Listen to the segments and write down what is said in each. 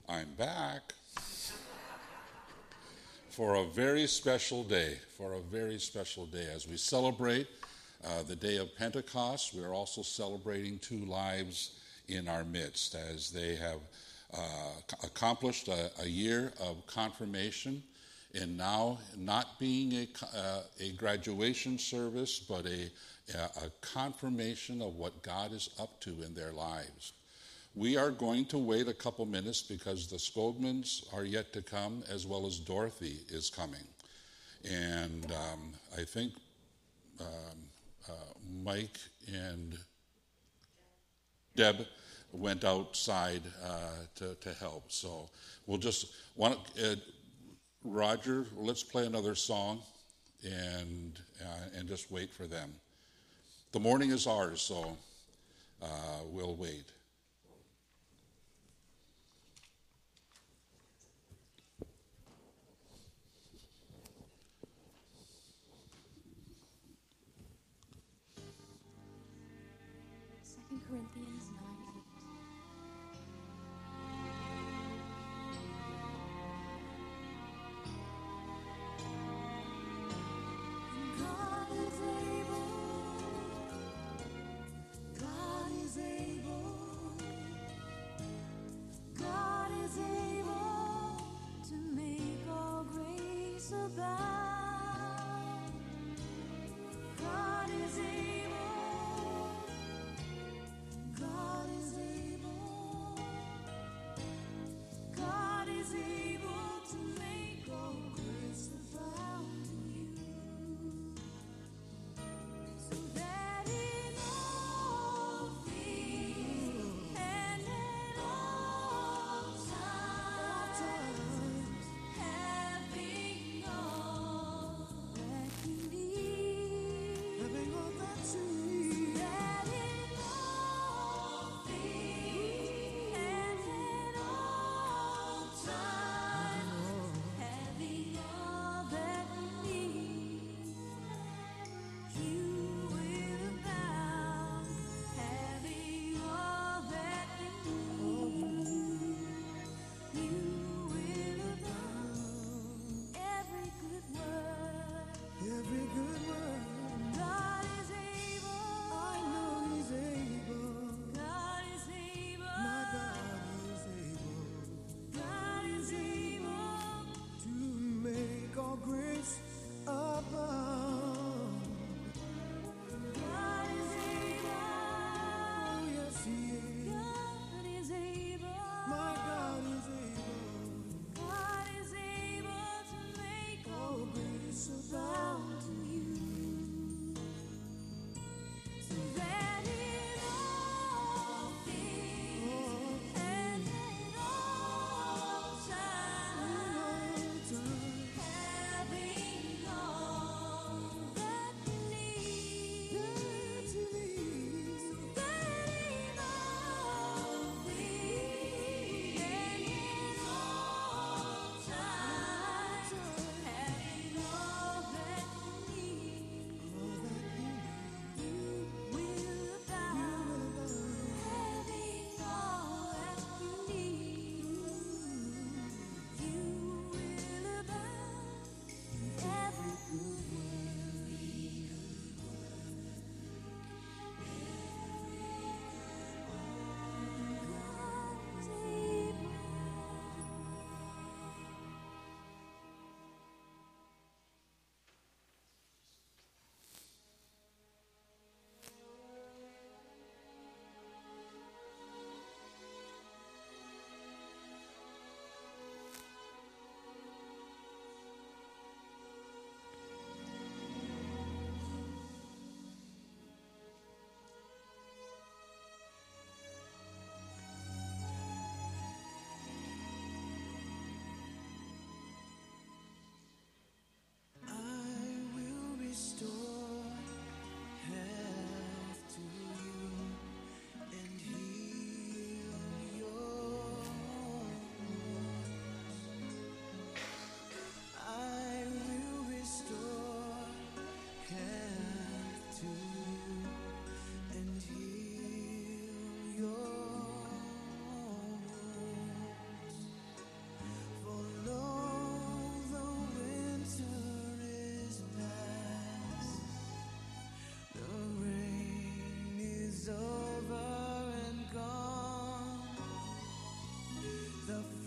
I'm back for a very special day, as we celebrate the day of Pentecost. We are also celebrating two lives in our midst as they have accomplished a year of confirmation, and now not being a graduation service, but a confirmation of what God is up to in their lives. We are going to wait a couple minutes because the Skogmans are yet to come, as well as Dorothy is coming. And I think Mike and Deb went outside to help. So we'll just Roger, let's play another song and just wait for them. The morning is ours, so we'll wait. Corinthians 9:8. God is able, God is able, God is able to make all grace abound. God is able, God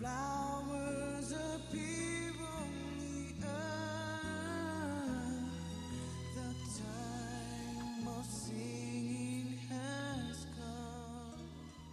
Flowers appear on the earth. The time of singing has come.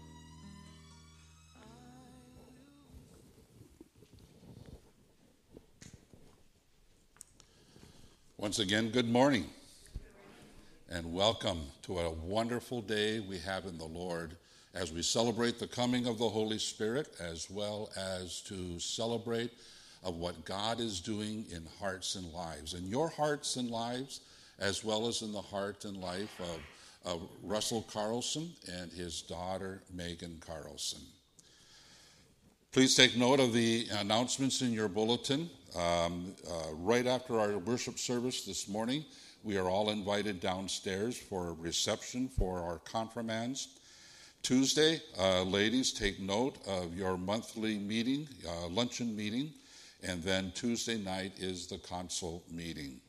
Once again, good morning and welcome to a wonderful day we have in the Lord as we celebrate the coming of the Holy Spirit, as well as to celebrate of what God is doing in hearts and lives, in your hearts and lives, as well as in the heart and life of Russell Carlson and his daughter, Megan Carlson. Please take note of the announcements in your bulletin. Right after our worship service this morning, we are all invited downstairs for a reception for our confirmands. Tuesday, ladies, take note of your monthly meeting, luncheon meeting, and then Tuesday night is the council meeting.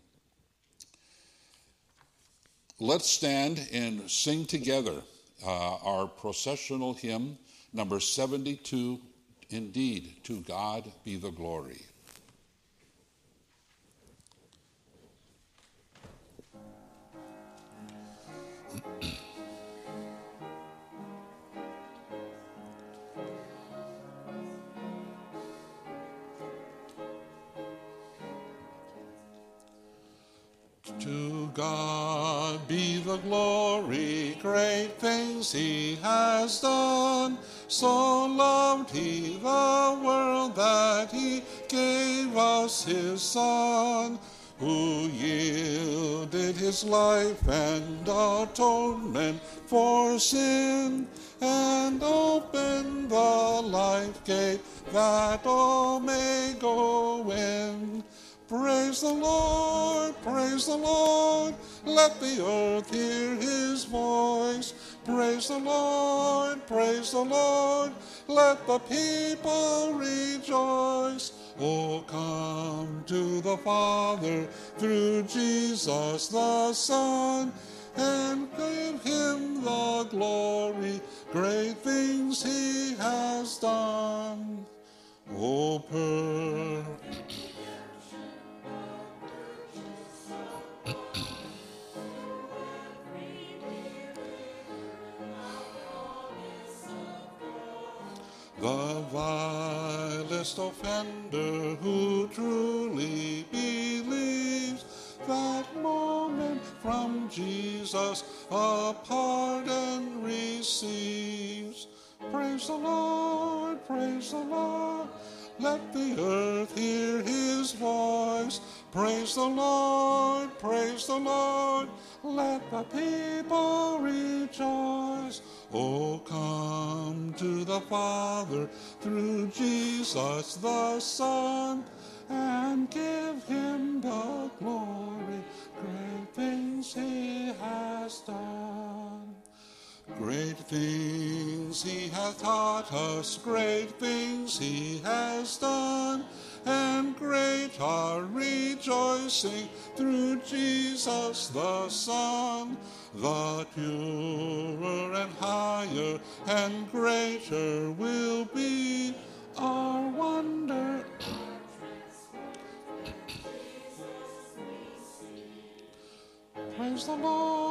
Let's stand and sing together our processional hymn, number 72, Indeed, to God be the glory. To God be the glory, great things he has done. So loved he the world that he gave us his Son, who yielded his life and atonement for sin, and opened the life gate that all may go in. Praise the Lord, let the earth hear his voice. Praise the Lord, let the people rejoice. Oh, come to the Father through Jesus the Son, and give him the glory, great things he has done. Oh, the vilest offender who truly believes that moment from Jesus a pardon receives. Praise the Lord, let the earth hear his voice. Praise the Lord, let the people rejoice. Oh, come to the Father through Jesus the Son, and give him the glory, great things he has done. Great things he hath taught us, great things he has done, and great our rejoicing through Jesus the Son. The purer and higher and greater will be our wonder. Praise the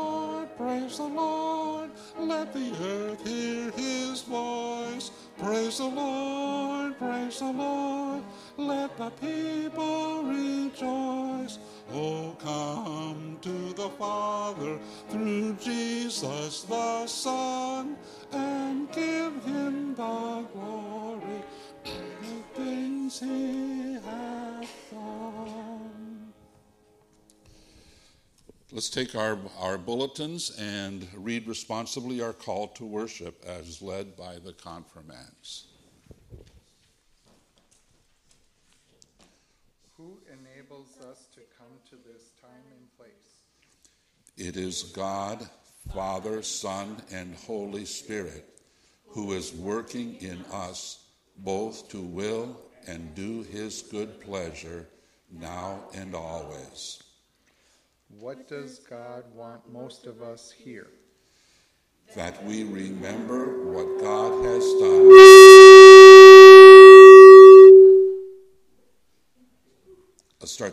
Lord, let the earth hear his voice. Praise the Lord, let the people rejoice. Oh, come to the Father through Jesus the Son, and give him the glory, the things he hath done. Let's take our bulletins and read responsibly our call to worship as led by the confirmands. Who enables us to come to this time and place? It is God, Father, Son, and Holy Spirit, who is working in us both to will and do his good pleasure, now and always. What does God want most of us here? That we remember what God has done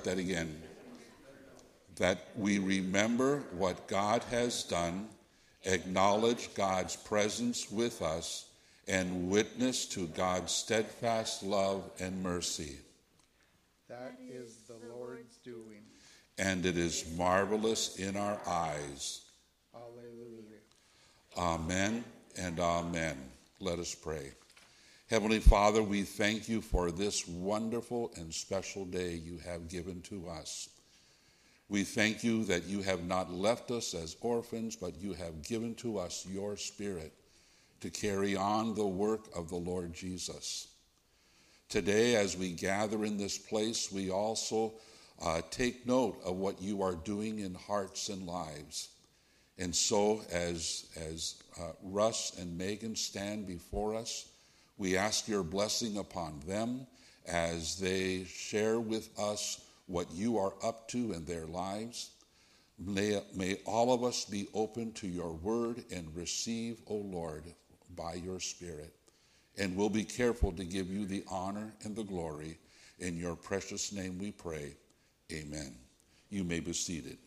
that again. That we remember what God has done, acknowledge God's presence with us, and witness to God's steadfast love and mercy. That is the Lord's doing. And it is marvelous in our eyes. Alleluia. Amen and amen. Let us pray. Heavenly Father, we thank you for this wonderful and special day you have given to us. We thank you that you have not left us as orphans, but you have given to us your Spirit to carry on the work of the Lord Jesus. Today, as we gather in this place, we also take note of what you are doing in hearts and lives. And so, as Russ and Megan stand before us, we ask your blessing upon them as they share with us what you are up to in their lives. May all of us be open to your word and receive, O Lord, by your Spirit. And we'll be careful to give you the honor and the glory. In your precious name we pray. Amen. You may be seated.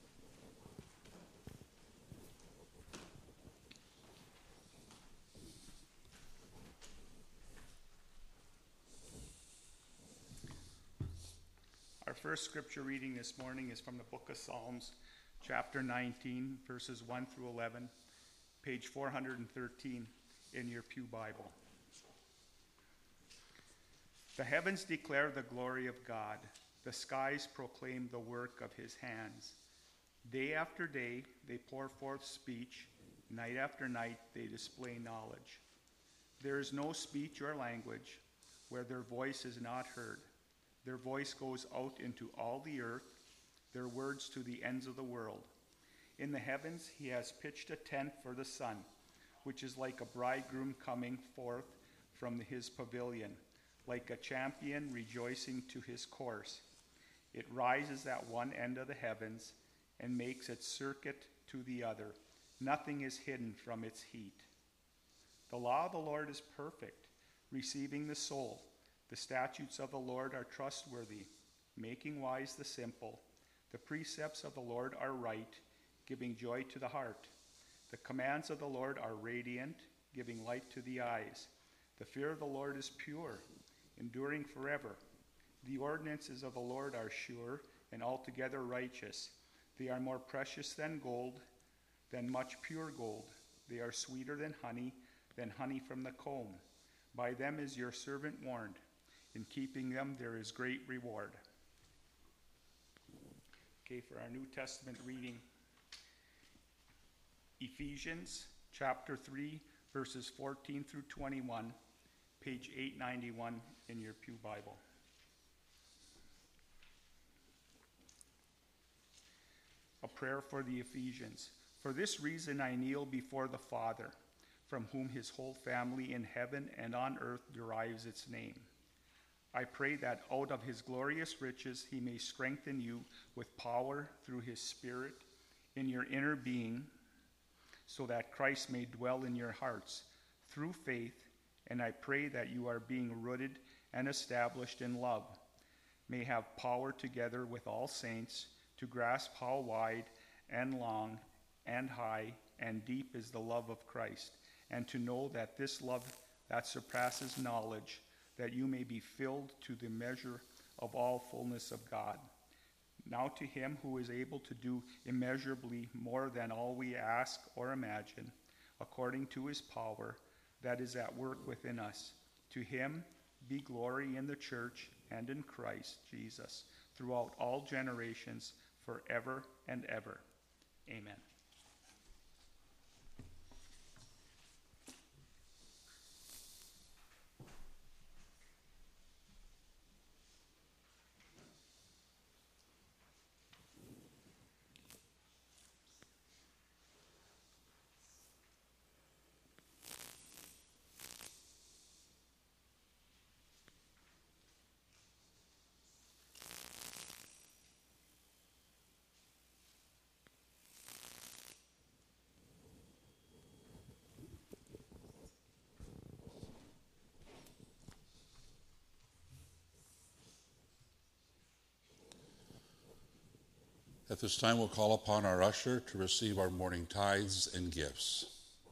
Our first scripture reading this morning is from the book of Psalms, chapter 19, verses 1 through 11, page 413 in your Pew Bible. The heavens declare the glory of God. The skies proclaim the work of his hands. Day after day they pour forth speech. Night after night they display knowledge. There is no speech or language where their voice is not heard. Their voice goes out into all the earth, their words to the ends of the world. In the heavens he has pitched a tent for the sun, which is like a bridegroom coming forth from his pavilion, like a champion rejoicing to his course. It rises at one end of the heavens and makes its circuit to the other. Nothing is hidden from its heat. The law of the Lord is perfect, receiving the soul. The statutes of the Lord are trustworthy, making wise the simple. The precepts of the Lord are right, giving joy to the heart. The commands of the Lord are radiant, giving light to the eyes. The fear of the Lord is pure, enduring forever. The ordinances of the Lord are sure and altogether righteous. They are more precious than gold, than much pure gold. They are sweeter than honey from the comb. By them is your servant warned. In keeping them there is great reward. Okay, for our New Testament reading, Ephesians chapter 3, verses 14 through 21, page 891 in your Pew Bible. A prayer for the Ephesians. For this reason I kneel before the Father, from whom his whole family in heaven and on earth derives its name. I pray that out of his glorious riches he may strengthen you with power through his Spirit in your inner being, so that Christ may dwell in your hearts through faith, and I pray that you are being rooted and established in love, may have power together with all saints to grasp how wide and long and high and deep is the love of Christ, and to know that this love that surpasses knowledge, that you may be filled to the measure of all fullness of God. Now to him who is able to do immeasurably more than all we ask or imagine, according to his power that is at work within us, to him be glory in the church and in Christ Jesus, throughout all generations, forever and ever. Amen. At this time, we'll call upon our usher to receive our morning tithes and gifts.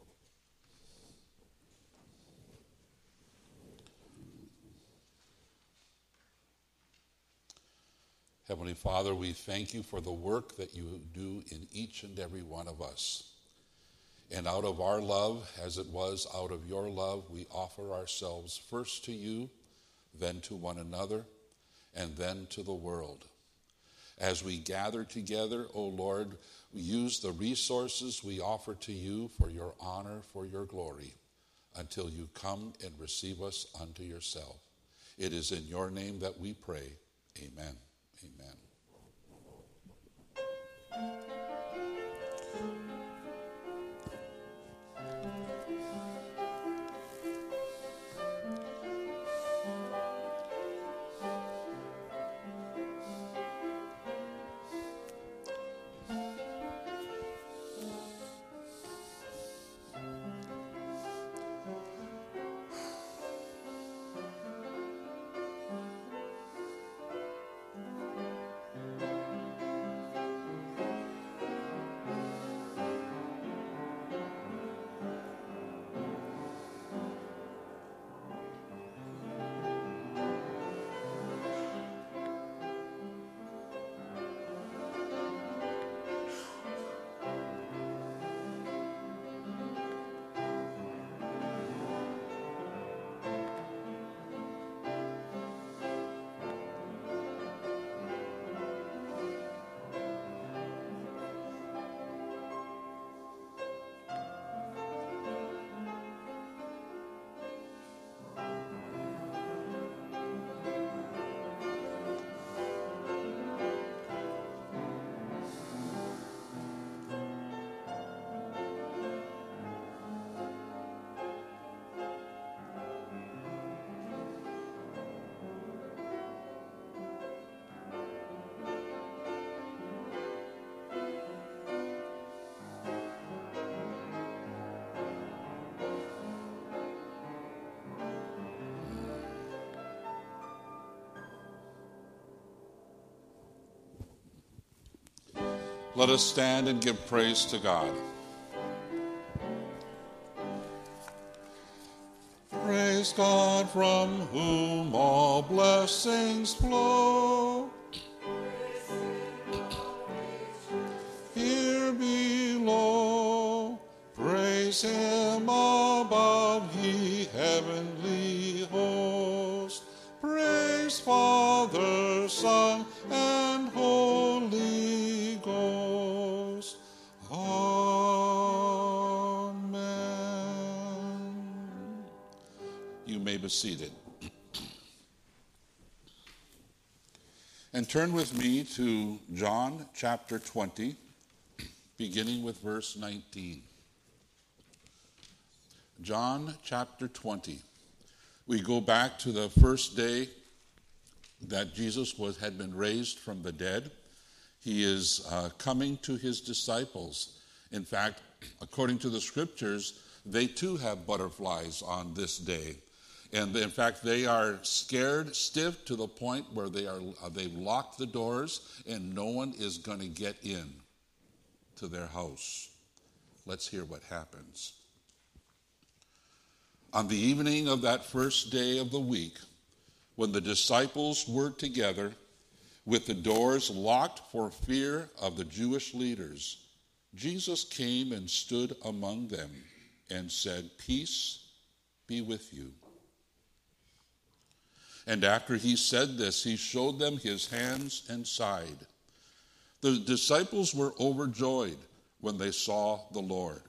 Heavenly Father, we thank you for the work that you do in each and every one of us. And out of our love, as it was out of your love, we offer ourselves first to you, then to one another, and then to the world. As we gather together, O Lord, we use the resources we offer to you for your honor, for your glory, until you come and receive us unto yourself. It is in your name that we pray. Amen. Amen. Let us stand and give praise to God. Praise God from whom all blessings flow. Here below, praise him above, ye heavenly host. Praise Father, Son, and Holy Ghost. Amen. You may be seated. And turn with me to John chapter 20, beginning with verse 19. John chapter 20. We go back to the first day that Jesus had been raised from the dead. He is coming to his disciples. In fact, according to the scriptures, they too have butterflies on this day. And in fact, they are scared stiff to the point where they've locked the doors and no one is going to get in to their house. Let's hear what happens. On the evening of that first day of the week, when the disciples were together with the doors locked for fear of the Jewish leaders, Jesus came and stood among them and said, "Peace be with you." And after he said this, he showed them his hands and side. The disciples were overjoyed when they saw the Lord.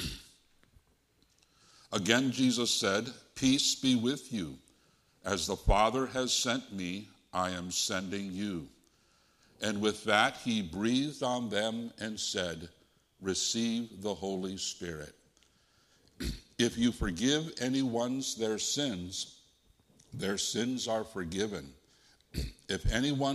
Again, Jesus said, "Peace be with you. As the Father has sent me, I am sending you." And with that, he breathed on them and said, "Receive the Holy Spirit. If you forgive anyone's their sins are forgiven. If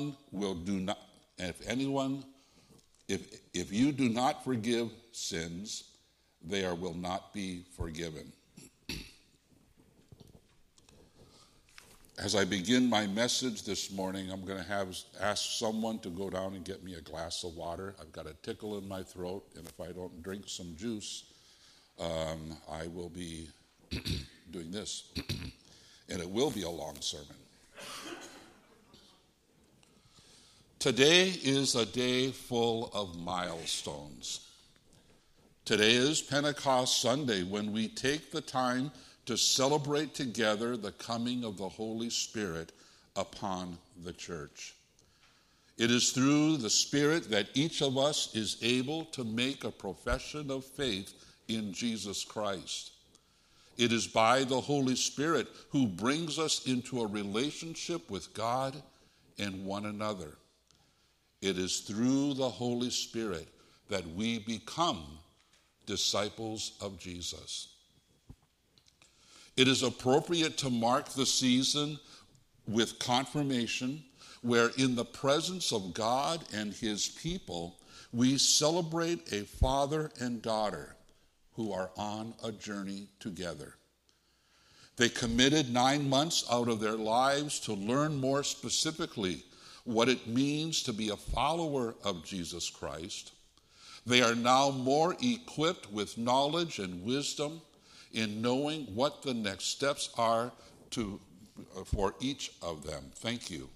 you do not forgive sins, they will not be forgiven." As I begin my message this morning, I'm going to ask someone to go down and get me a glass of water. I've got a tickle in my throat, and if I don't drink some juice, I will be doing this, and it will be a long sermon. Today is a day full of milestones. Today is Pentecost Sunday, when we take the time to celebrate together the coming of the Holy Spirit upon the church. It is through the Spirit that each of us is able to make a profession of faith in Jesus Christ. It is by the Holy Spirit who brings us into a relationship with God and one another. It is through the Holy Spirit that we become disciples of Jesus. It is appropriate to mark the season with confirmation, where in the presence of God and his people, we celebrate a father and daughter who are on a journey together. They committed 9 months out of their lives to learn more specifically what it means to be a follower of Jesus Christ. They are now more equipped with knowledge and wisdom in knowing what the next steps are for each of them. Thank you.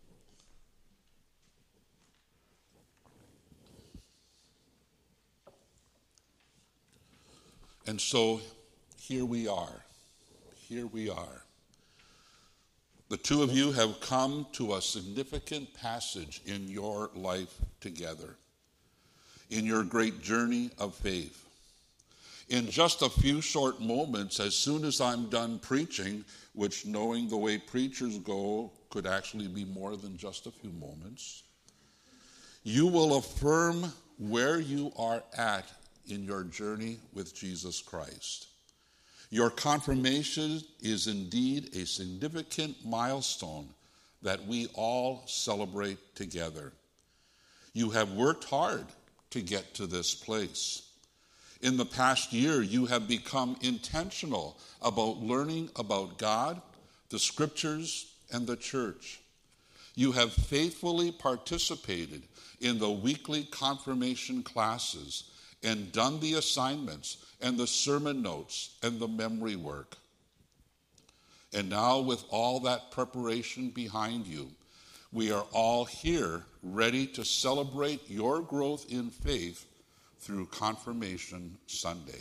And so here we are. Here we are. The two of you have come to a significant passage in your life together, in your great journey of faith. In just a few short moments, as soon as I'm done preaching, which, knowing the way preachers go, could actually be more than just a few moments, you will affirm where you are at in your journey with Jesus Christ. Your confirmation is indeed a significant milestone that we all celebrate together. You have worked hard to get to this place. In the past year, you have become intentional about learning about God, the Scriptures, and the church. You have faithfully participated in the weekly confirmation classes and done the assignments and the sermon notes and the memory work. And now, with all that preparation behind you, we are all here ready to celebrate your growth in faith through Confirmation Sunday.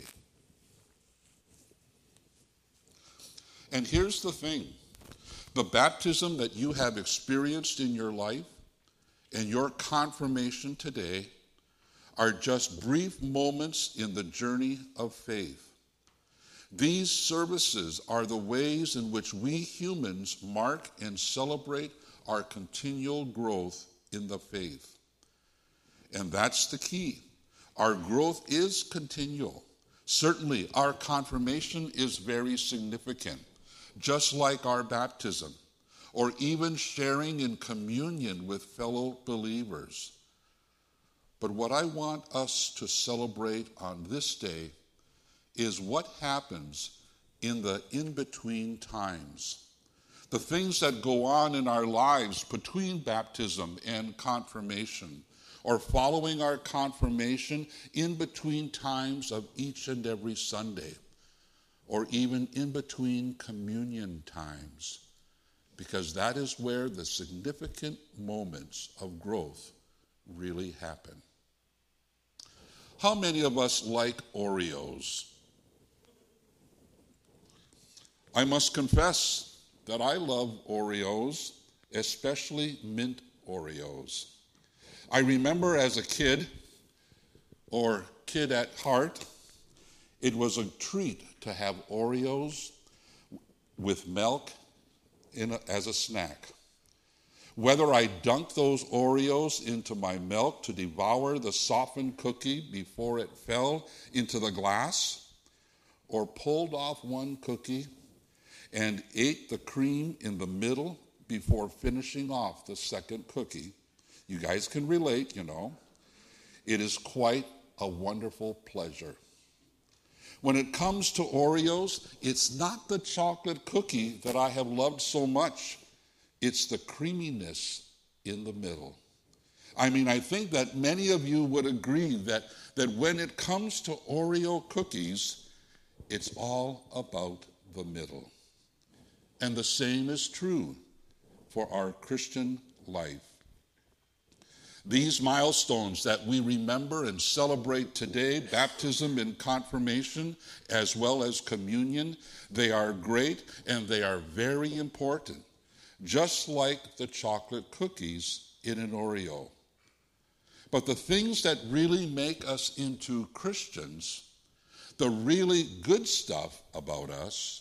And here's the thing. The baptism that you have experienced in your life and your confirmation today are just brief moments in the journey of faith. These services are the ways in which we humans mark and celebrate our continual growth in the faith. And that's the key. Our growth is continual. Certainly, our confirmation is very significant, just like our baptism, or even sharing in communion with fellow believers. But what I want us to celebrate on this day is what happens in the in-between times. The things that go on in our lives between baptism and confirmation, or following our confirmation in between times of each and every Sunday, or even in between communion times, because that is where the significant moments of growth really happen. How many of us like Oreos? I must confess that I love Oreos, especially mint Oreos. I remember as a kid, or kid at heart, it was a treat to have Oreos with milk as a snack. Whether I dunked those Oreos into my milk to devour the softened cookie before it fell into the glass, or pulled off one cookie and ate the cream in the middle before finishing off the second cookie, you guys can relate, you know. It is quite a wonderful pleasure. When it comes to Oreos, it's not the chocolate cookie that I have loved so much. It's the creaminess in the middle. I mean, I think that many of you would agree that when it comes to Oreo cookies, it's all about the middle. And the same is true for our Christian life. These milestones that we remember and celebrate today, baptism and confirmation, as well as communion, they are great and they are very important, just like the chocolate cookies in an Oreo. But the things that really make us into Christians, the really good stuff about us,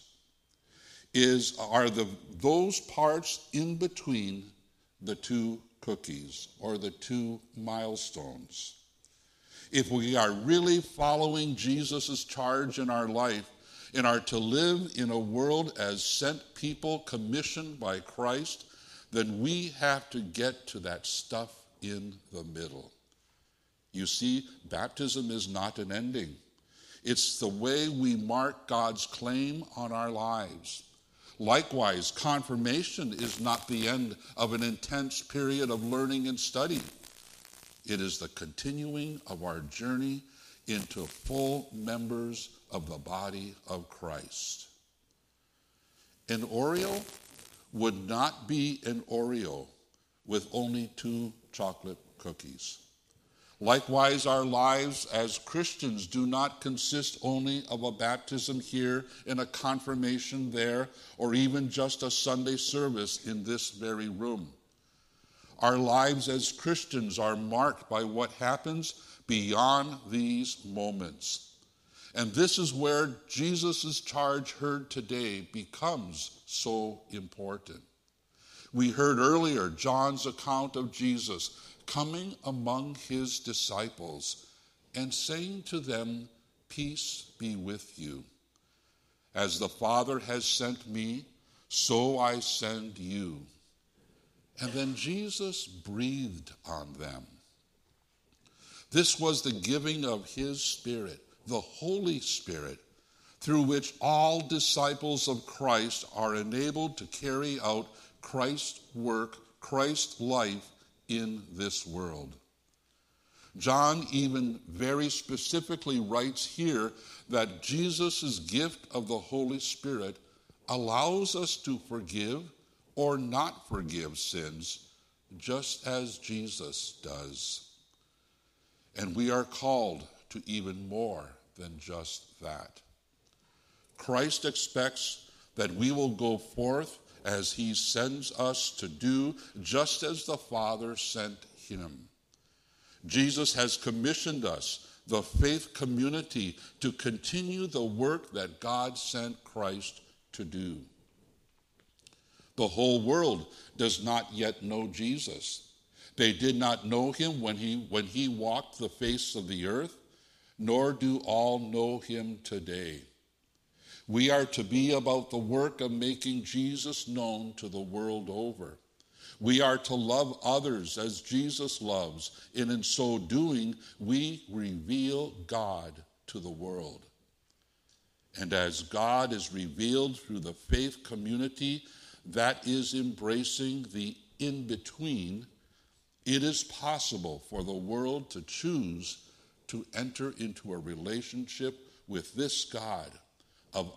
are those parts in between the two cookies or the two milestones. If we are really following Jesus' charge in our life and are to live in a world as sent people commissioned by Christ, then we have to get to that stuff in the middle. You see, baptism is not an ending. It's the way we mark God's claim on our lives. Likewise, confirmation is not the end of an intense period of learning and study. It is the continuing of our journey into full members of the body of Christ. An Oreo would not be an Oreo with only 2 chocolate cookies. Likewise, our lives as Christians do not consist only of a baptism here and a confirmation there, or even just a Sunday service in this very room. Our lives as Christians are marked by what happens beyond these moments. And this is where Jesus' charge heard today becomes so important. We heard earlier John's account of Jesus coming among his disciples and saying to them, "Peace be with you. As the Father has sent me, so I send you." And then Jesus breathed on them. This was the giving of his Spirit, the Holy Spirit, through which all disciples of Christ are enabled to carry out Christ's work, Christ's life in this world. John even very specifically writes here that Jesus' gift of the Holy Spirit allows us to forgive or not forgive sins, just as Jesus does. And we are called to even more than just that. Christ expects that we will go forth as he sends us to do, just as the Father sent him. Jesus has commissioned us, the faith community, to continue the work that God sent Christ to do. The whole world does not yet know Jesus. They did not know him when he walked the face of the earth, nor do all know him today. We are to be about the work of making Jesus known to the world over. We are to love others as Jesus loves, and in so doing, we reveal God to the world. And as God is revealed through the faith community that is embracing the in-between, it is possible for the world to choose to enter into a relationship with this God of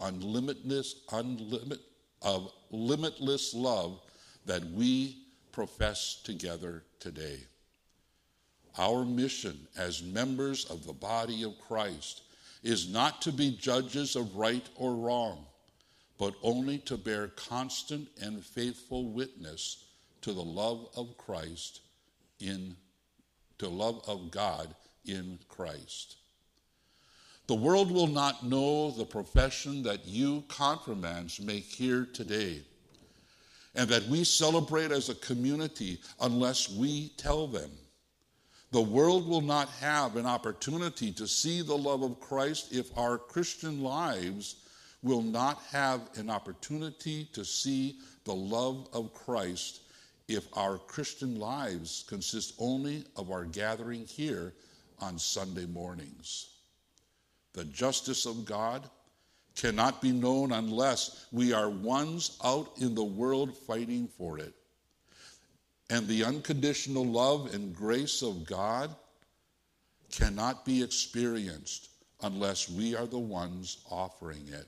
limitless love that we profess together today. Our mission as members of the body of Christ is not to be judges of right or wrong, but only to bear constant and faithful witness to the love of Christ to love of God in Christ. The world will not know the profession that you confirmands make here today, and that we celebrate as a community unless we tell them. The world will not have an opportunity to see the love of Christ if our Christian lives will not have an opportunity to see the love of Christ if our Christian lives consist only of our gathering here on Sunday mornings. the justice of God, cannot be known unless we are ones out in the world fighting for it. And the unconditional love and grace of God cannot be experienced unless we are the ones offering it.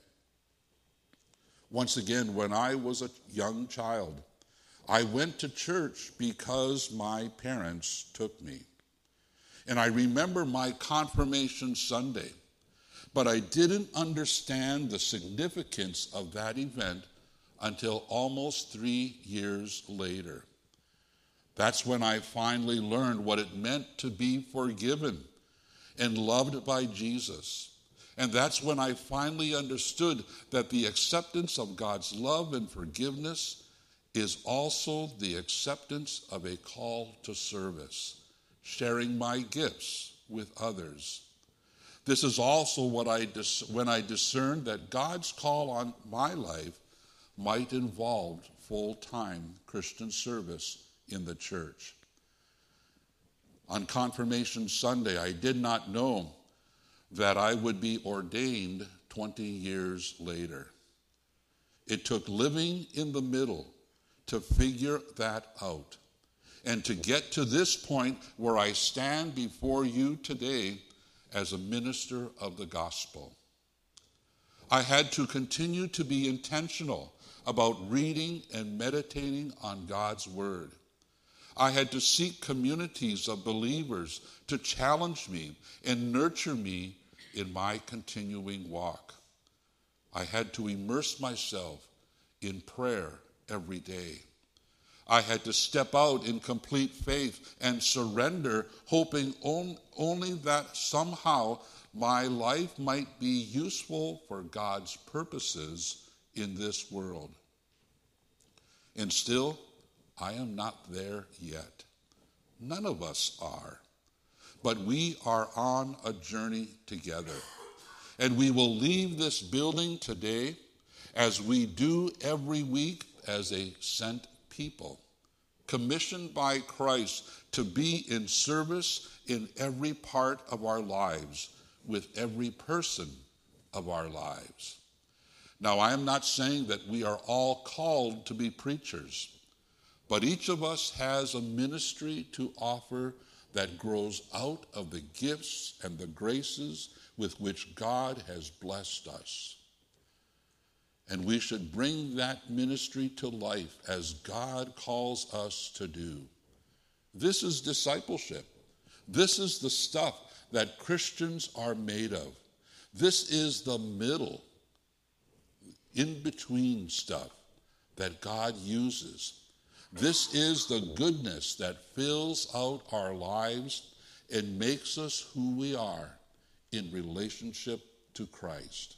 Once again, when I was a young child, I went to church because my parents took me. And I remember my confirmation Sunday, but I didn't understand the significance of that event until almost 3 years later. That's when I finally learned what it meant to be forgiven and loved by Jesus. And that's when I finally understood that the acceptance of God's love and forgiveness is also the acceptance of a call to service, sharing my gifts with others. This is also when I discerned that God's call on my life might involve full-time Christian service in the church. On Confirmation Sunday, I did not know that I would be ordained 20 years later. It took living in the middle to figure that out and to get to this point where I stand before you today as a minister of the gospel. I had to continue to be intentional about reading and meditating on God's word. I had to seek communities of believers to challenge me and nurture me in my continuing walk. I had to immerse myself in prayer every day. I had to step out in complete faith and surrender, hoping only that somehow my life might be useful for God's purposes in this world. And still, I am not there yet. None of us are. But we are on a journey together. And we will leave this building today, as we do every week, as a sent people, commissioned by Christ to be in service in every part of our lives, with every person of our lives. Now, I am not saying that we are all called to be preachers, but each of us has a ministry to offer that grows out of the gifts and the graces with which God has blessed us. And we should bring that ministry to life as God calls us to do. This is discipleship. This is the stuff that Christians are made of. This is the middle, in-between stuff that God uses. This is the goodness that fills out our lives and makes us who we are in relationship to Christ.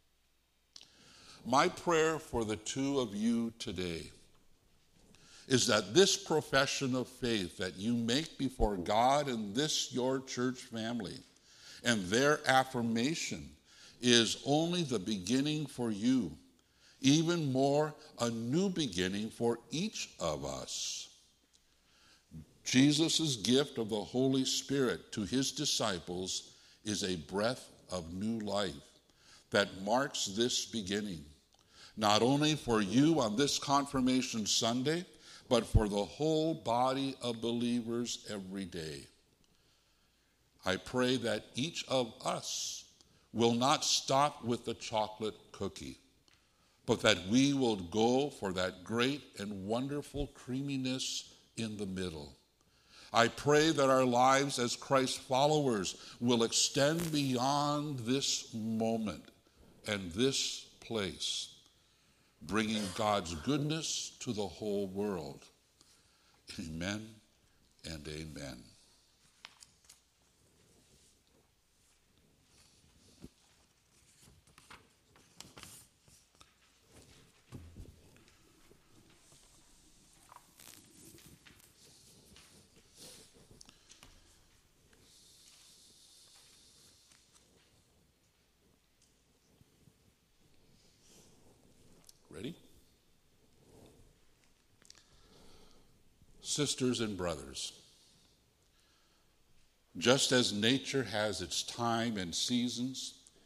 My prayer for the two of you today is that this profession of faith that you make before God and this your church family and their affirmation is only the beginning for you, even more a new beginning for each of us. Jesus' gift of the Holy Spirit to his disciples is a breath of new life that marks this beginning, not only for you on this Confirmation Sunday, but for the whole body of believers every day. I pray that each of us will not stop with the chocolate cookie, but that we will go for that great and wonderful creaminess in the middle. I pray that our lives as Christ followers will extend beyond this moment and this place, bringing God's goodness to the whole world. Amen and amen. Ready? Sisters and brothers, just as nature has its time and seasons,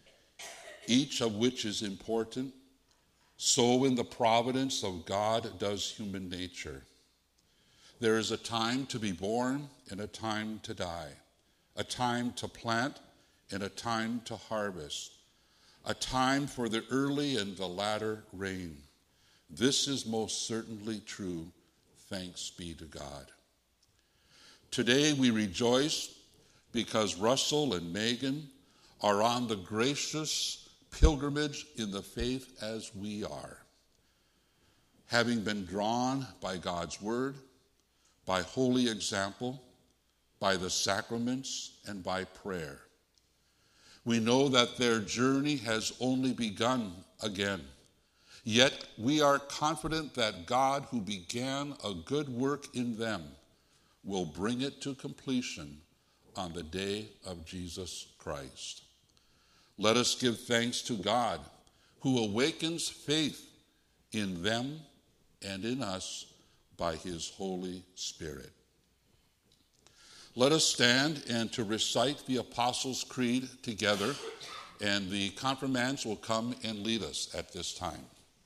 each of which is important, so in the providence of God does human nature. There is a time to be born and a time to die, a time to plant and a time to harvest, a time for the early and the latter rain. This is most certainly true. Thanks be to God. Today we rejoice because Russell and Megan are on the gracious pilgrimage in the faith as we are, having been drawn by God's word, by holy example, by the sacraments, and by prayer. We know that their journey has only begun again. Yet we are confident that God, who began a good work in them, will bring it to completion on the day of Jesus Christ. Let us give thanks to God, who awakens faith in them and in us by his Holy Spirit. Let us stand and to recite the Apostles' Creed together, and the confirmands will come and lead us at this time.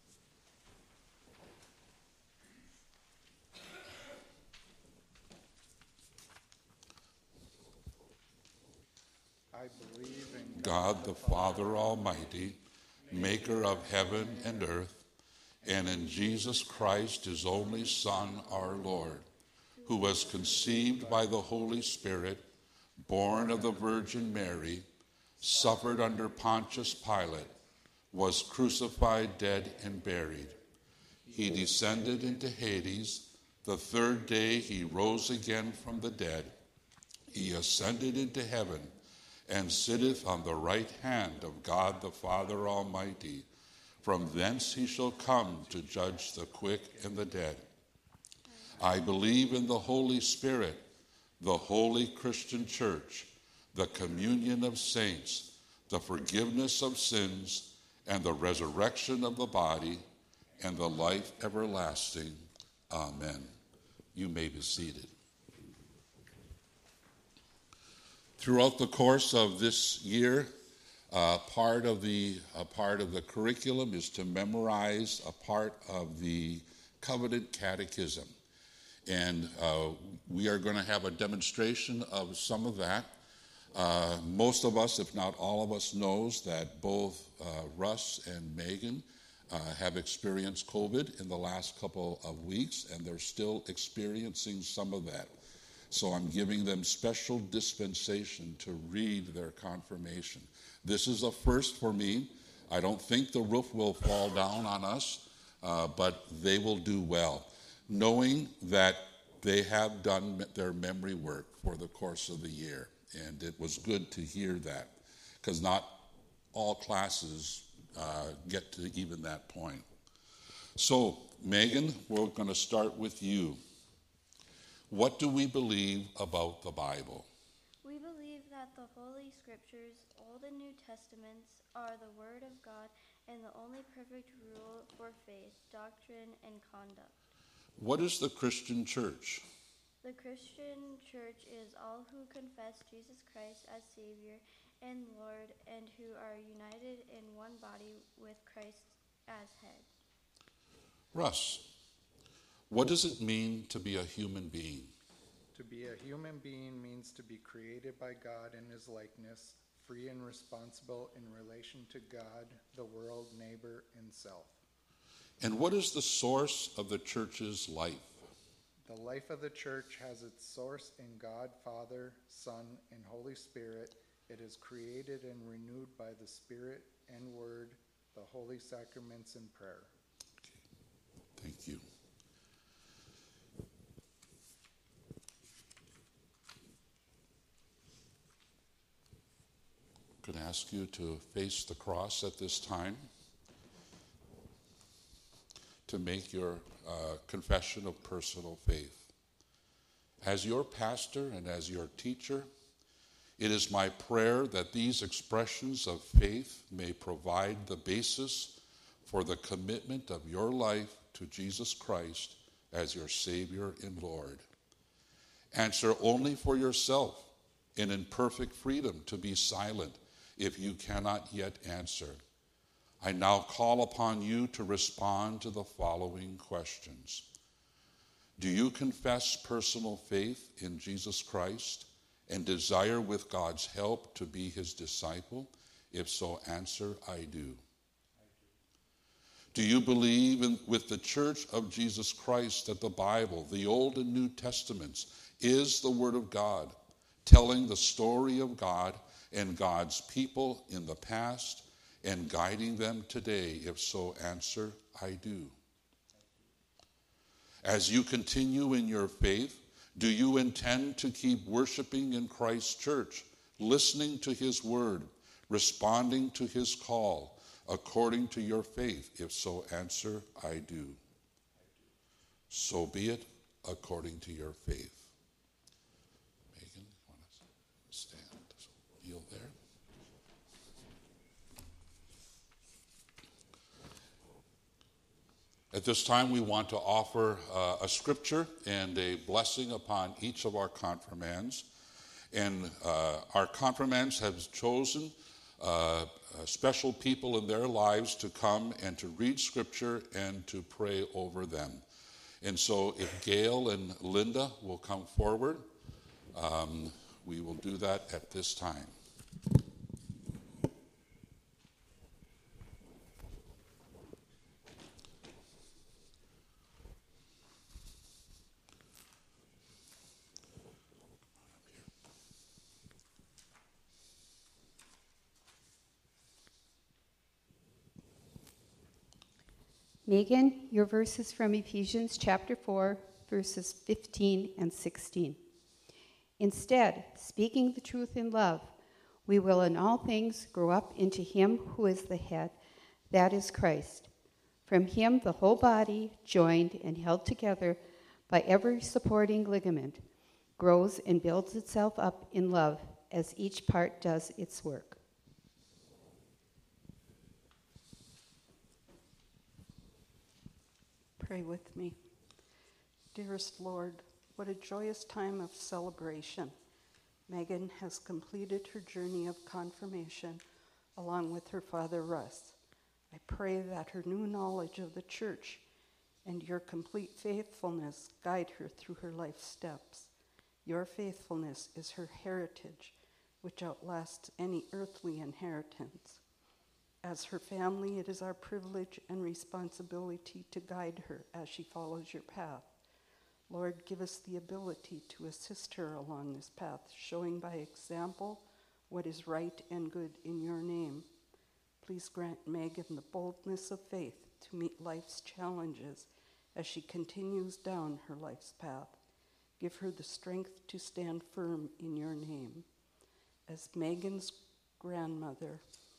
I believe in God the Father Almighty, maker of heaven and earth, and in Jesus Christ, his only Son, our Lord, who was conceived by the Holy Spirit, born of the Virgin Mary, suffered under Pontius Pilate, was crucified, dead, and buried. He descended into Hades. The third day he rose again from the dead. He ascended into heaven and sitteth on the right hand of God the Father Almighty. From thence he shall come to judge the quick and the dead. I believe in the Holy Spirit, the holy Christian church, the communion of saints, the forgiveness of sins, and the resurrection of the body, and the life everlasting. Amen. You may be seated. Throughout the course of this year, part of the curriculum is to memorize a part of the Covenant Catechism. And we are going to have a demonstration of some of that. Most of us, if not all of us, knows that both Russ and Megan have experienced COVID in the last couple of weeks, and they're still experiencing some of that. So I'm giving them special dispensation to read their confirmation. This is a first for me. I don't think the roof will fall down on us, but they will do well, knowing that they have done their memory work for the course of the year. And it was good to hear that, because not all classes get to even that point. So, Megan, we're going to start with you. What do we believe about the Bible? We believe that the Holy Scriptures, Old and New Testaments, are the Word of God and the only perfect rule for faith, doctrine, and conduct. What is the Christian church? The Christian church is all who confess Jesus Christ as Savior and Lord and who are united in one body with Christ as head. Russ, what does it mean to be a human being? To be a human being means to be created by God in his likeness, free and responsible in relation to God, the world, neighbor, and self. And what is the source of the church's life? The life of the church has its source in God, Father, Son, and Holy Spirit. It is created and renewed by the Spirit and Word, the holy sacraments, and prayer. Thank you. I'm going to ask you to face the cross at this time to make your confession of personal faith. As your pastor and as your teacher, it is my prayer that these expressions of faith may provide the basis for the commitment of your life to Jesus Christ as your Savior and Lord. Answer only for yourself and in perfect freedom to be silent if you cannot yet answer. I now call upon you to respond to the following questions. Do you confess personal faith in Jesus Christ and desire with God's help to be his disciple? If so, answer, I do. Do you believe with the Church of Jesus Christ that the Bible, the Old and New Testaments, is the Word of God, telling the story of God and God's people in the past and guiding them today? If so, answer, I do. As you continue in your faith, do you intend to keep worshiping in Christ's church, listening to his word, responding to his call according to your faith? If so, answer, I do. So be it according to your faith. Megan, you want to stand? Yield there. At this time, we want to offer a scripture and a blessing upon each of our confirmands. And our confirmands have chosen special people in their lives to come and to read scripture and to pray over them. And so if Gail and Linda will come forward, we will do that at this time. Megan, your verse is from Ephesians chapter 4, verses 15 and 16. Instead, speaking the truth in love, we will in all things grow up into him who is the head, that is Christ. From him the whole body, joined and held together by every supporting ligament, grows and builds itself up in love as each part does its work. Pray with me. Dearest Lord, what a joyous time of celebration. Megan has completed her journey of confirmation along with her father Russ. I pray that her new knowledge of the church and your complete faithfulness guide her through her life steps. Your faithfulness is her heritage, which outlasts any earthly inheritance. As her family, it is our privilege and responsibility to guide her as she follows your path. Lord, give us the ability to assist her along this path, showing by example what is right and good in your name. Please grant Megan the boldness of faith to meet life's challenges as she continues down her life's path. Give her the strength to stand firm in your name. As Megan's grandmother,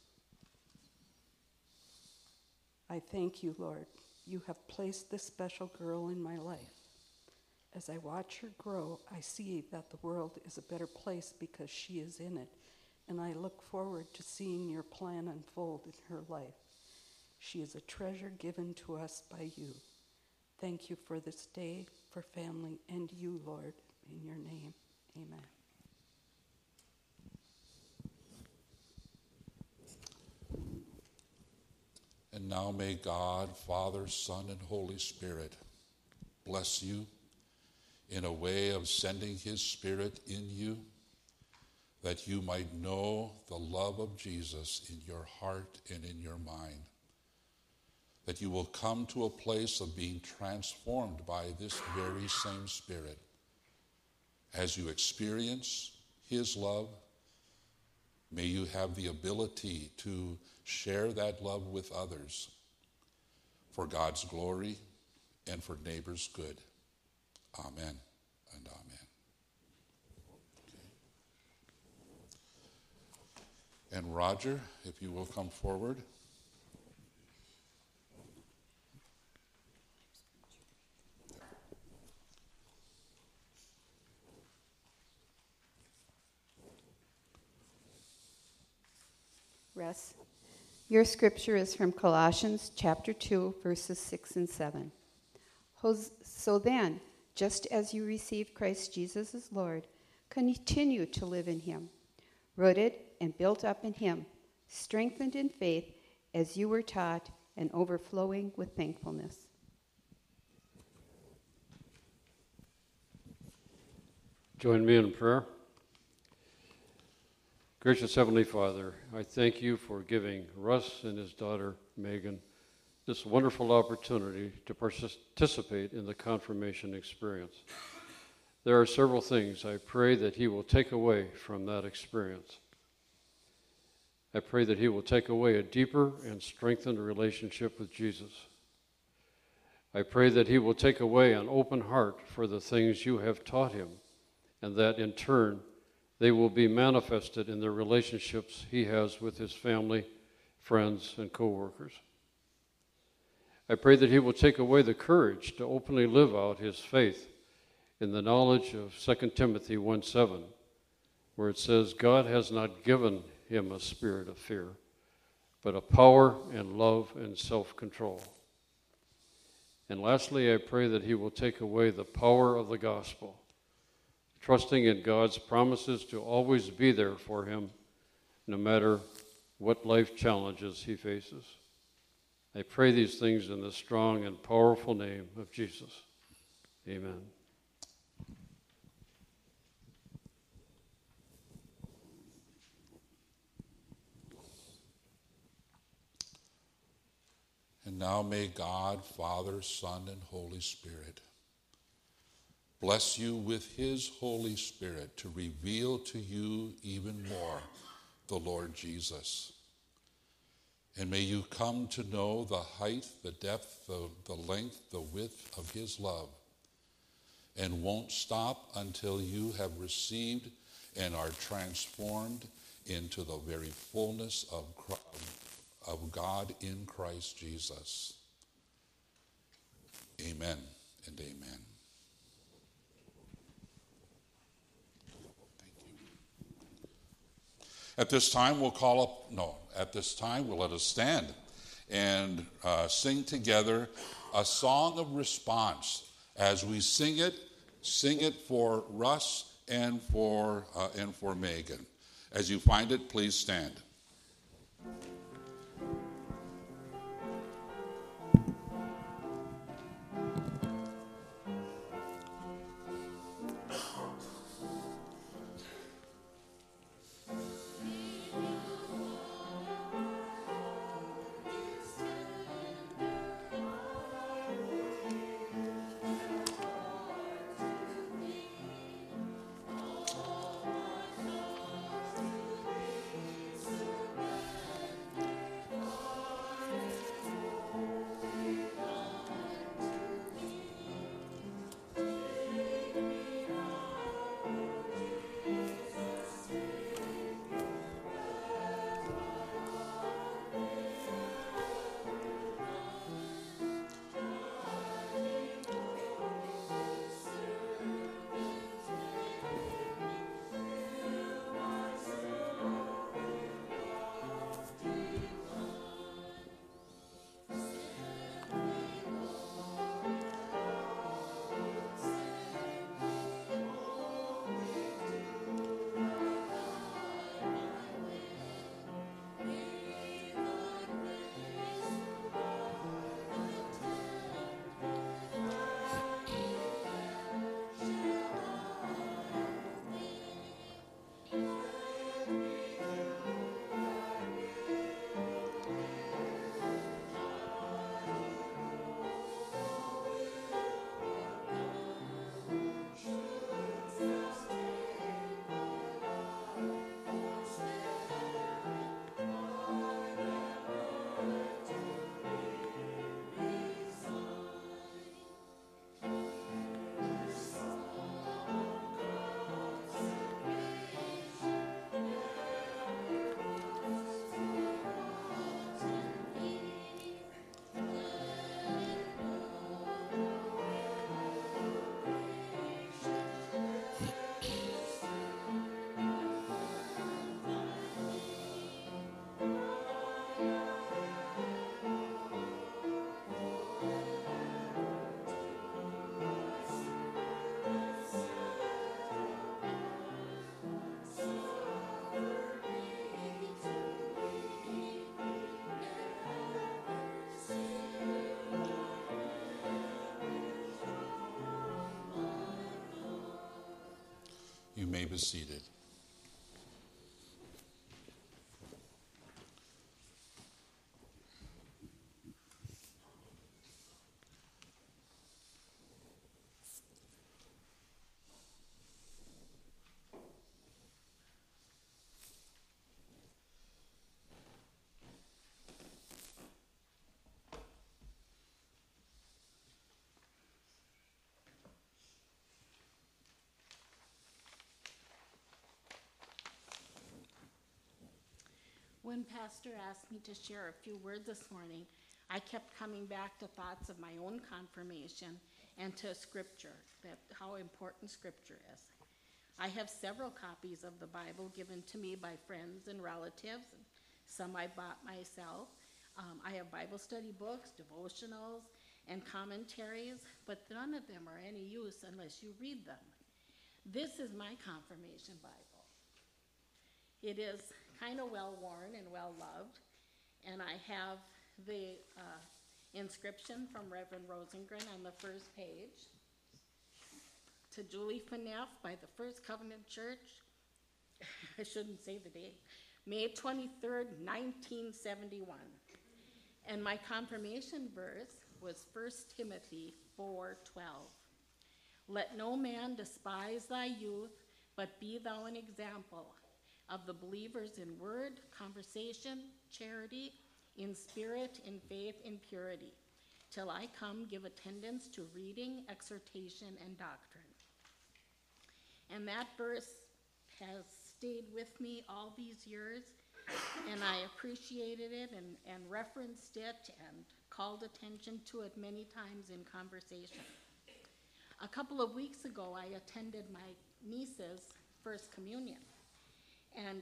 I thank you, Lord. You have placed this special girl in my life. As I watch her grow, I see that the world is a better place because she is in it, and I look forward to seeing your plan unfold in her life. She is a treasure given to us by you. Thank you for this day, for family, and you, Lord, in your name. Amen. And now may God, Father, Son, and Holy Spirit bless you in a way of sending his Spirit in you, that you might know the love of Jesus in your heart and in your mind, that you will come to a place of being transformed by this very same Spirit. As you experience his love, may you have the ability to share that love with others for God's glory and for neighbors' good. Amen and amen. Okay. And Roger, if you will come forward. Russ, your scripture is from Colossians chapter 2, verses 6 and 7. So then, just as you received Christ Jesus as Lord, continue to live in him, rooted and built up in him, strengthened in faith as you were taught and overflowing with thankfulness. Join me in prayer. Gracious Heavenly Father, I thank you for giving Russ and his daughter, Megan, this wonderful opportunity to participate in the confirmation experience. There are several things I pray that he will take away from that experience. I pray that he will take away a deeper and strengthened relationship with Jesus. I pray that he will take away an open heart for the things you have taught him, and that in turn they will be manifested in the relationships he has with his family, friends, and co-workers. I pray that he will take away the courage to openly live out his faith in the knowledge of 2 Timothy 1:7, where it says, God has not given him a spirit of fear, but a power and love and self-control. And lastly, I pray that he will take away the power of the gospel, trusting in God's promises to always be there for him, no matter what life challenges he faces. I pray these things in the strong and powerful name of Jesus. Amen. And now may God, Father, Son, and Holy Spirit bless you with his Holy Spirit to reveal to you even more the Lord Jesus. And may you come to know the height, the depth, the length, the width of his love, and won't stop until you have received and are transformed into the very fullness of God in Christ Jesus. Amen and amen. At this time, we'll let us stand and sing together a song of response. As we sing it for Russ and for Megan. As you find it, please stand. You may be seated. When Pastor asked me to share a few words this morning, I kept coming back to thoughts of my own confirmation and to scripture, that how important scripture is. I have several copies of the Bible given to me by friends and relatives. Some I bought myself. I have Bible study books, devotionals, and commentaries, but none of them are any use unless you read them. This is my confirmation Bible. It is kind of well worn and well loved, and I have the inscription from Reverend Rosengren on the first page. To Julie Fineff by the First Covenant Church, I shouldn't say the date, May 23rd, 1971. And my confirmation verse was 1 Timothy 4:12. Let no man despise thy youth, but be thou an example of the believers in word, conversation, charity, in spirit, in faith, in purity. Till I come, give attendance to reading, exhortation, and doctrine. And that verse has stayed with me all these years, and I appreciated it and referenced it and called attention to it many times in conversation. A couple of weeks ago, I attended my niece's first communion. And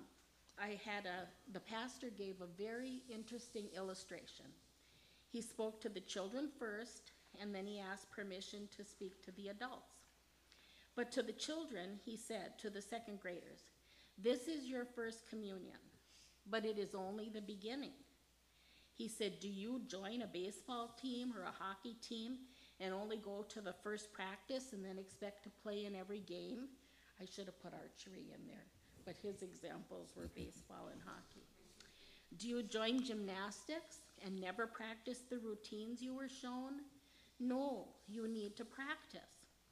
the pastor gave a very interesting illustration. He spoke to the children first, and then he asked permission to speak to the adults. But to the children, he said, to the second graders, this is your first communion, but it is only the beginning. He said, do you join a baseball team or a hockey team and only go to the first practice and then expect to play in every game? I should have put archery in there, but his examples were baseball and hockey. Do you join gymnastics and never practice the routines you were shown? No, you need to practice.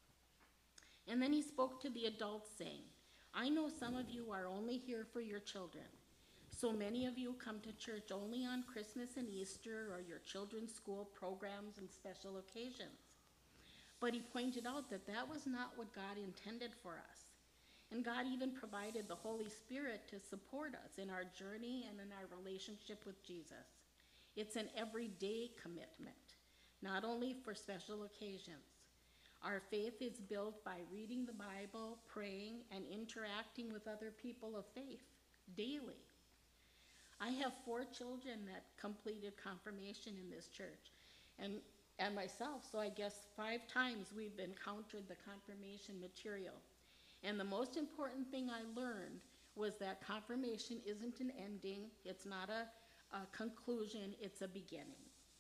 And then he spoke to the adults saying, I know some of you are only here for your children. So many of you come to church only on Christmas and Easter or your children's school programs and special occasions. But he pointed out that that was not what God intended for us. And God even provided the Holy Spirit to support us in our journey and in our relationship with Jesus. It's an everyday commitment, not only for special occasions. Our faith is built by reading the Bible, praying, and interacting with other people of faith daily. I have 4 children that completed confirmation in this church, and myself, so I guess 5 times we've encountered the confirmation material. And the most important thing I learned was that confirmation isn't an ending, it's not a conclusion, it's a beginning.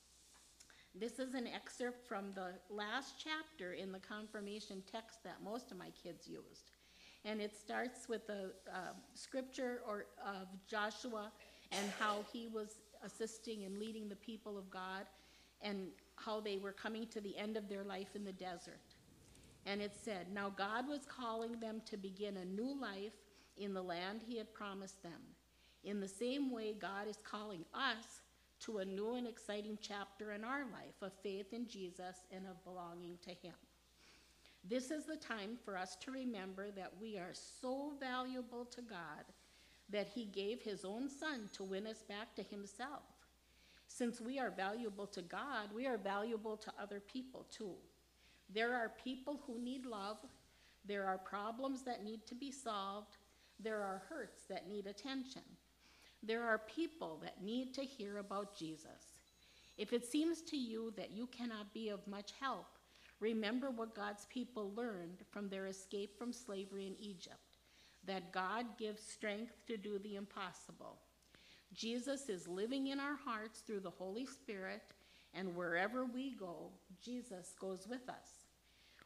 This is an excerpt from the last chapter in the confirmation text that most of my kids used. And it starts with the scripture of Joshua and how he was assisting and leading the people of God and how they were coming to the end of their life in the desert. And it said, now God was calling them to begin a new life in the land he had promised them. In the same way, God is calling us to a new and exciting chapter in our life of faith in Jesus and of belonging to him. This is the time for us to remember that we are so valuable to God that he gave his own son to win us back to himself. Since we are valuable to God, we are valuable to other people too. There are people who need love. There are problems that need to be solved. There are hurts that need attention. There are people that need to hear about Jesus. If it seems to you that you cannot be of much help, remember what God's people learned from their escape from slavery in Egypt, that God gives strength to do the impossible. Jesus is living in our hearts through the Holy Spirit, and wherever we go, Jesus goes with us.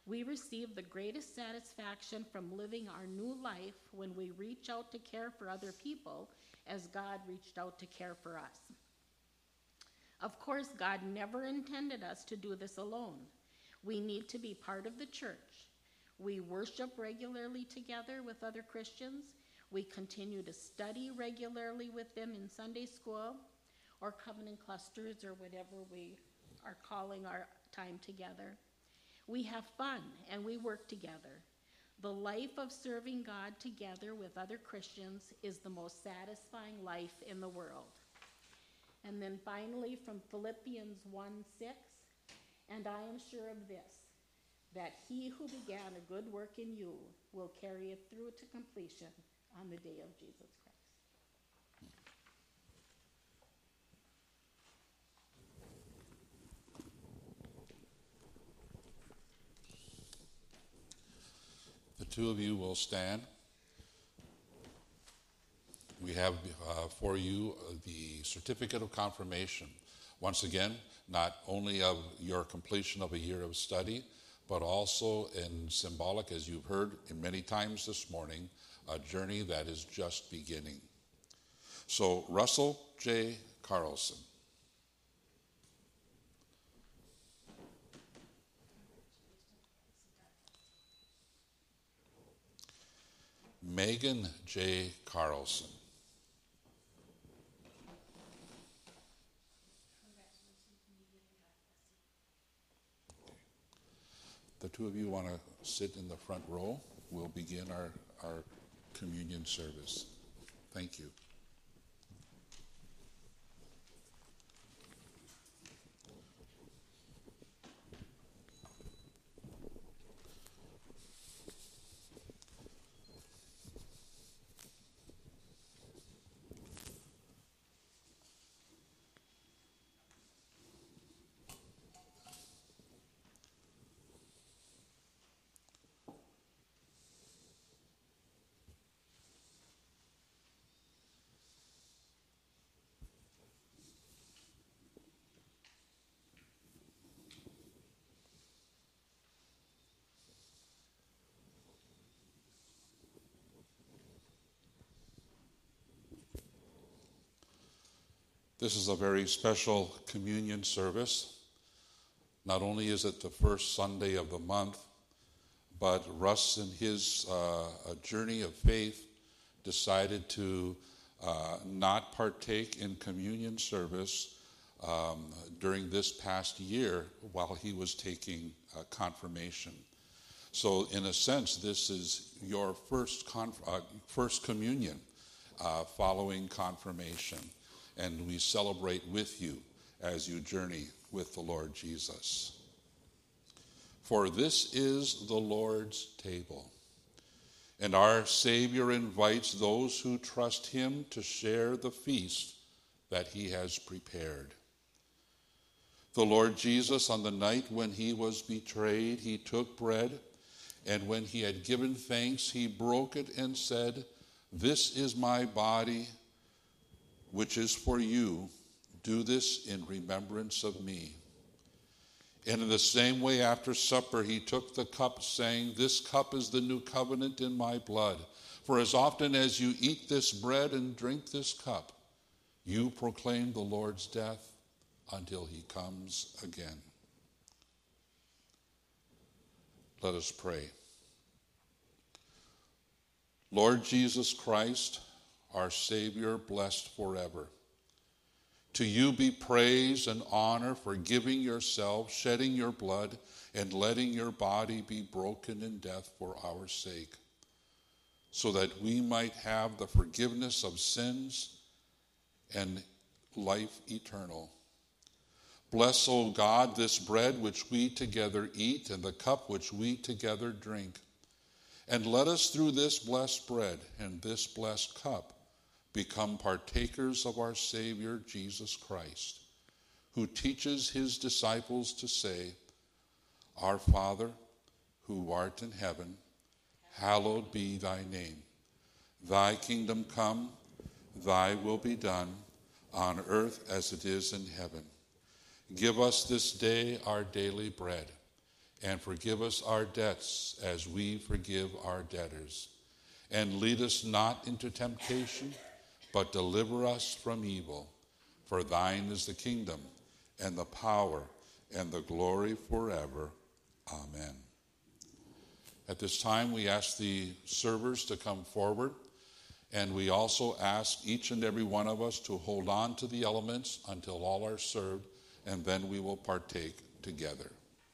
We receive the greatest satisfaction from living our new life when we reach out to care for other people as God reached out to care for us. Of course, God never intended us to do this alone. We need to be part of the church. We worship regularly together with other Christians. We continue to study regularly with them in Sunday school or covenant clusters or whatever we are calling our time together. We have fun and we work together. The life of serving God together with other Christians is the most satisfying life in the world. And then finally from Philippians 1:6, and I am sure of this, that he who began a good work in you will carry it through to completion on the day of Jesus Christ. The two of you will stand. We have for you the certificate of confirmation. Once again, not only of your completion of a year of study, but also in symbolic, as you've heard many times this morning, a journey that is just beginning. So, Russell J. Carlson. Megan J. Carlson. The two of you want to sit in the front row. We'll begin our communion service. Thank you. This is a very special communion service. Not only is it the first Sunday of the month, but Russ, in his journey of faith, decided to not partake in communion service during this past year while he was taking confirmation. So in a sense, this is your first communion following confirmation. And we celebrate with you as you journey with the Lord Jesus. For this is the Lord's table, and our Savior invites those who trust him to share the feast that he has prepared. The Lord Jesus, on the night when he was betrayed, he took bread, and when he had given thanks, he broke it and said, "This is my body, which is for you. Do this in remembrance of me." And in the same way, after supper, he took the cup, saying, "This cup is the new covenant in my blood. For as often as you eat this bread and drink this cup, you proclaim the Lord's death until he comes again." Let us pray. Lord Jesus Christ, our Savior, blessed forever. To you be praise and honor for giving yourself, shedding your blood, and letting your body be broken in death for our sake, so that we might have the forgiveness of sins and life eternal. Bless, O God, this bread which we together eat and the cup which we together drink. And let us through this blessed bread and this blessed cup become partakers of our Savior Jesus Christ, who teaches his disciples to say, "Our Father, who art in heaven, hallowed be thy name. Thy kingdom come, thy will be done, on earth as it is in heaven. Give us this day our daily bread, and forgive us our debts as we forgive our debtors. And lead us not into temptation, but deliver us from evil. For thine is the kingdom, and the power, and the glory forever. Amen. At this time, we ask the servers to come forward, and we also ask each and every one of us to hold on to the elements until all are served, and then we will partake together.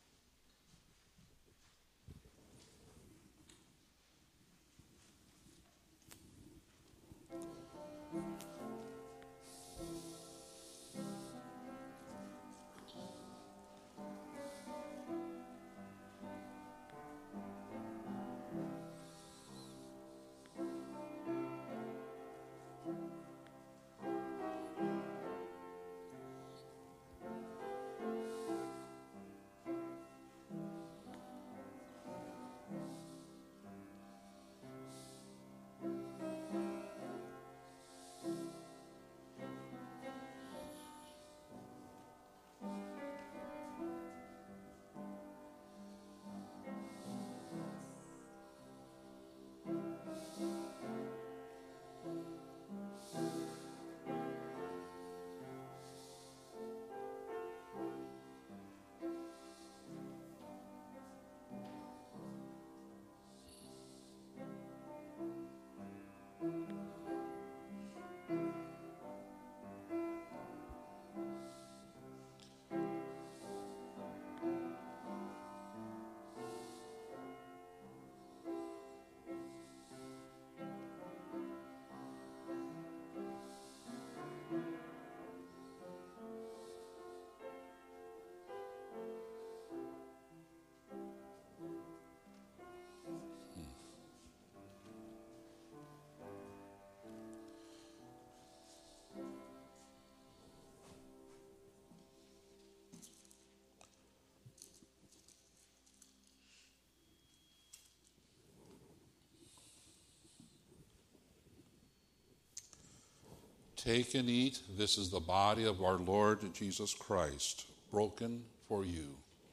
Take and eat. This is the body of our Lord Jesus Christ, broken for you.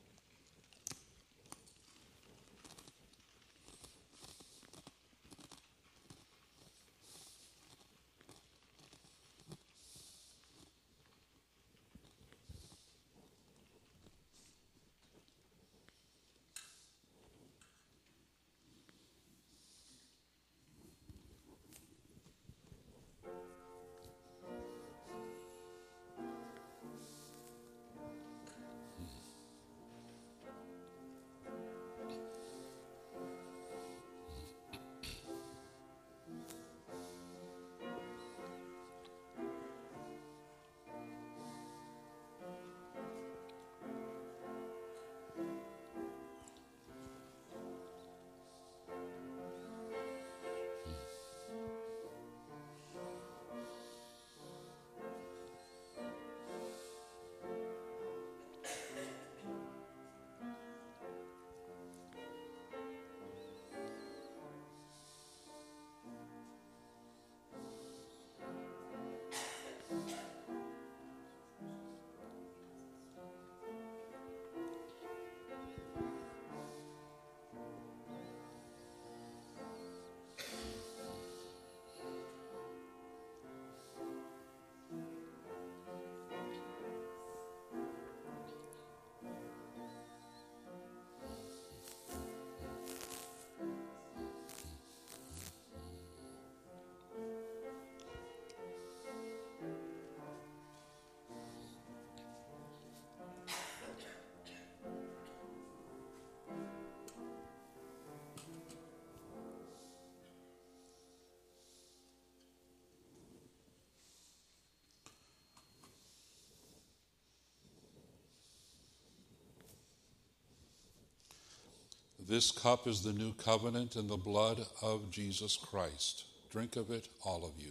This cup is the new covenant in the blood of Jesus Christ. Drink of it, all of you.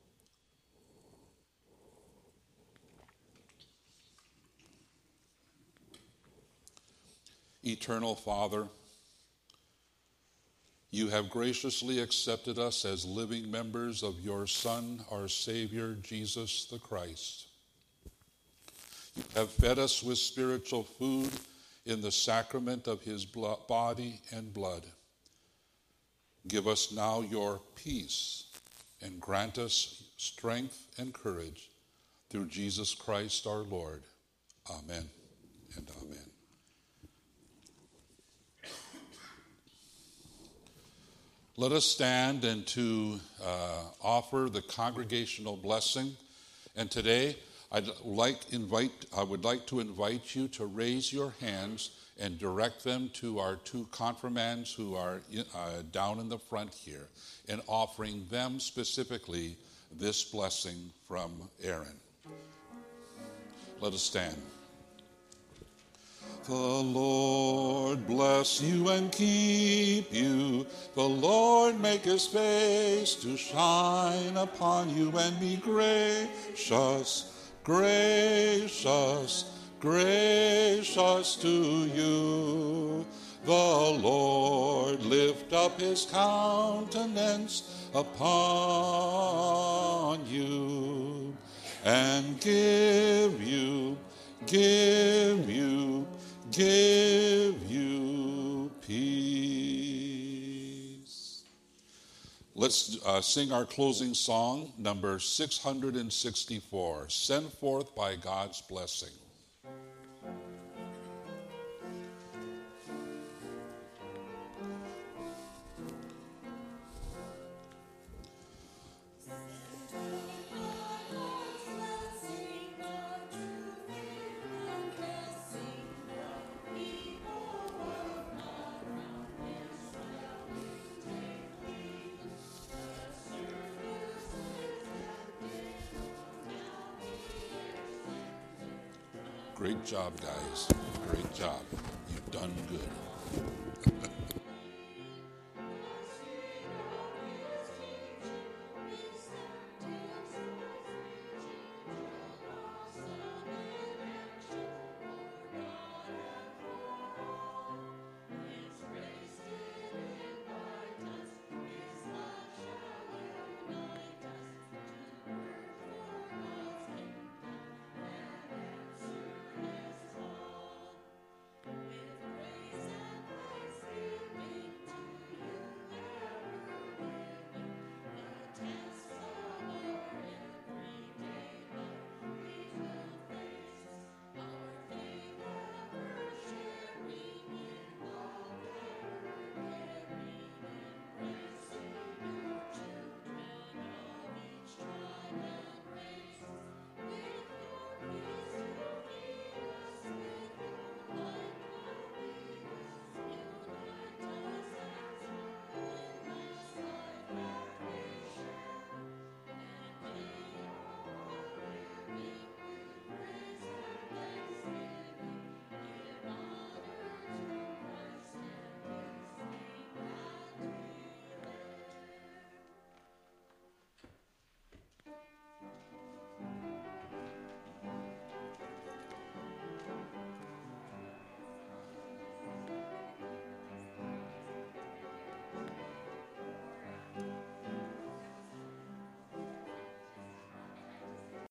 Eternal Father, you have graciously accepted us as living members of your Son, our Savior, Jesus the Christ. You have fed us with spiritual food in the sacrament of his body and blood. Give us now your peace and grant us strength and courage through Jesus Christ our Lord. Amen and amen. Let us stand and to offer the congregational blessing. And today, I would like to invite you to raise your hands and direct them to our two confirmands who are down in the front here, and offering them specifically this blessing from Aaron. Let us stand. The Lord bless you and keep you. The Lord make his face to shine upon you and be gracious, gracious, gracious to you. The Lord lift up his countenance upon you and give you peace. Let's sing our closing song, number 664, Sent Forth by God's Blessing. Great job, guys. Great job. You've done good.